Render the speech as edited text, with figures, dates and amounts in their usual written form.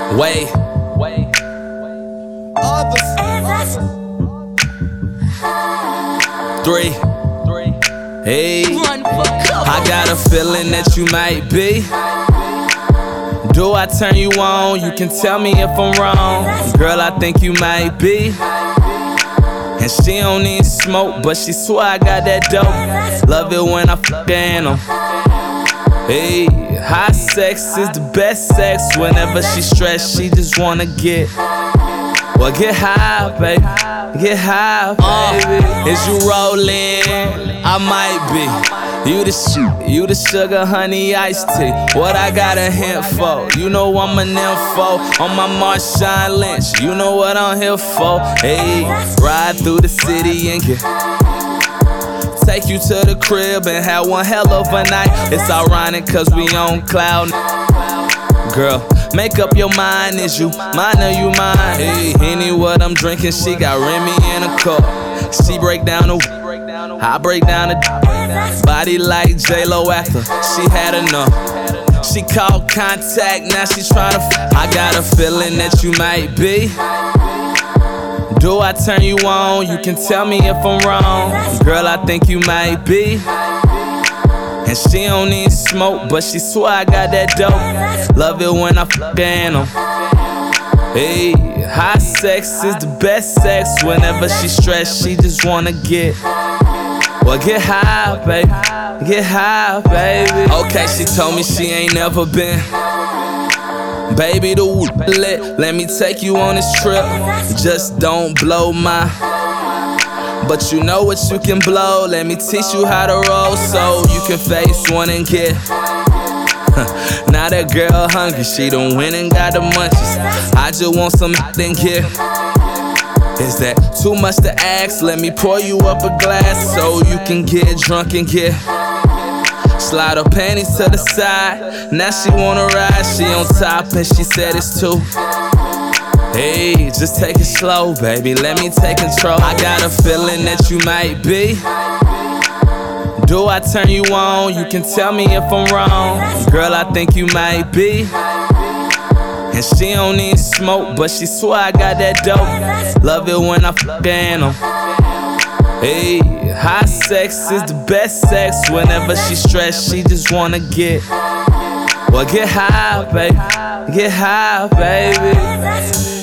Wait. Three. Hey. I got a feeling that you might be. Do I turn you on? You can tell me if I'm wrong. Girl, I think you might be. And she don't need smoke, but she swear I got that dope. Love it when I fuck animal. Hey, high sex is the best sex. Whenever she stressed, she just wanna get. Well, get high, baby. Get high, baby. Is you rolling? I might be. You the sugar, honey, iced tea. What I got a hint for? You know I'm an info on my Marshawn Lynch. You know what I'm here for? Hey, ride through the city and get. Take you to the crib and have one hell of a night. It's ironic cause we on cloud. Girl, make up your mind, is you mine or you mine? Hey, Henny, what I'm drinking, she got Remy in a cup. She break down the I break down the body like J-Lo after she had enough. She called contact, now she's tryna I got a feeling that you might be. Do I turn you on? You can tell me if I'm wrong. Girl, I think you might be. And she don't need smoke, but she swear I got that dope. Love it when I fuck animal. Hey, high sex is the best sex. Whenever she stressed, she just wanna get. Well, get high, baby. Get high, baby. Okay, she told me she ain't never been. Baby, the lit. Let me take you on this trip. Just don't blow my. But you know what you can blow. Let me teach you how to roll so you can face one and get. Now that girl hungry, she done went and got the munchies. I just want some and get. Is that too much to ask? Let me pour you up a glass so you can get drunk and get. Slide her panties to the side. Now she wanna ride, she on top and she said it's too. Hey, just take it slow, baby, let me take control. I got a feeling that you might be. Do I turn you on? You can tell me if I'm wrong. Girl, I think you might be. And she don't need smoke, but she swear I got that dope. Love it when I fuck animal. Hey, high sex is the best sex. Whenever she stressed, she just wanna get. Well, get high, baby. Get high, baby.